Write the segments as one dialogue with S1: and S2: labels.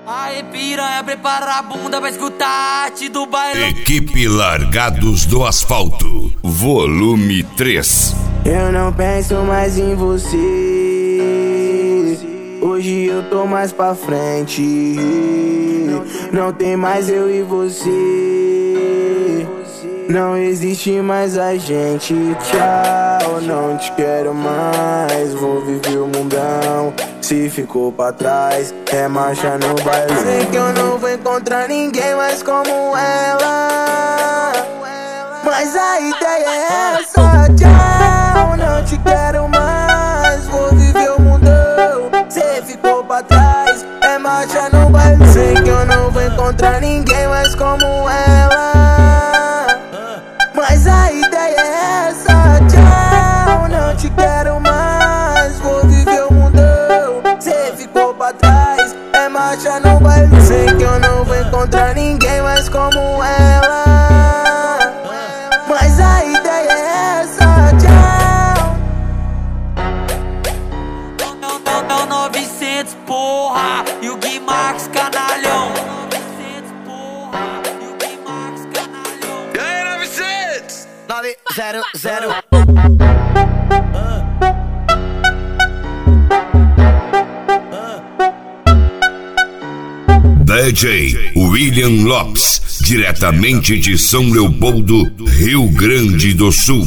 S1: Aê piranha, prepara a bunda pra escutar a arte do bailão.
S2: Equipe Largados do Asfalto, volume 3.
S3: Eu não penso mais em você. Hoje eu tô mais pra frente. Não tem mais eu e você. Não existe mais a gente. Tchau, não te quero mais. Vou viver o mundão. Se ficou pra trás, é marcha no baile. Sei que eu não vou encontrar ninguém mais como ela, mas a ideia é essa. Tchau, não te quero mais. Vou viver o mundão. Cê ficou pra trás, é marcha no baile. Sei que eu não vou encontrar ninguém mais como ela, mas a ideia é essa. Tchau, não te quero mais. Vou viver o mundão. Cê ficou pra trás, é marcha no baile. Sei que eu não vou encontrar ninguém mais como ela, mas a ideia é essa. Tchau.
S1: Não, 900, porra, e o Gui Max canalhão. 900, porra, e o Gui Max canalhão.
S4: E aí, 900? 900.
S2: DJ William Lopes, diretamente de São Leopoldo, Rio Grande do Sul.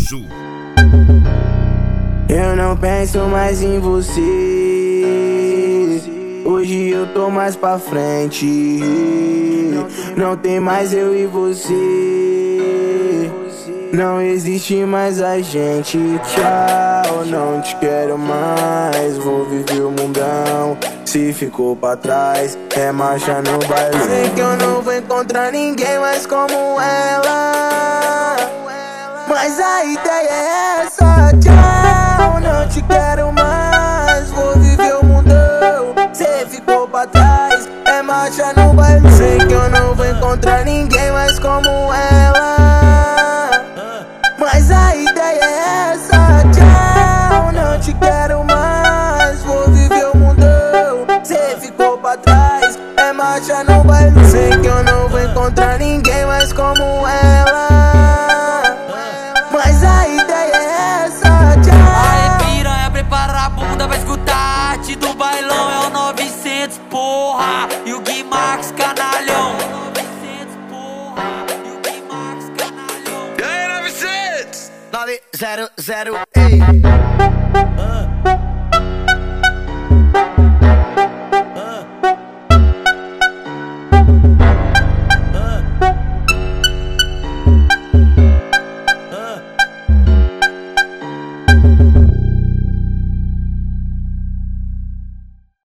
S3: Eu não penso mais em você. Hoje eu tô mais pra frente. Não tem mais eu e você. Não existe mais a gente. Tchau, não te quero mais. Vou viver o mundão. Se ficou pra trás, é marcha no baile. Sei que eu não vou encontrar ninguém mais como ela, mas a ideia é essa. Tchau, não te quero mais. Vou viver o mundão. Cê ficou pra trás, é marcha no baile. Sei que eu não vou encontrar ninguém mais como ela, mas a ideia é essa. Tchau, não te quero mais. Vou viver o mundão. Cê ficou pra trás, é marcha no baile. Sei que eu não vou encontrar ninguém mais como ela, mas a ideia é essa. Tchau.
S1: Aê piranha, prepara a bunda pra escutar a arte do bailão. É o 900, porra, e o Gui Max canalhão. 900, porra, e o Gui Max canalhão.
S4: E aí, 900? 900. Ei.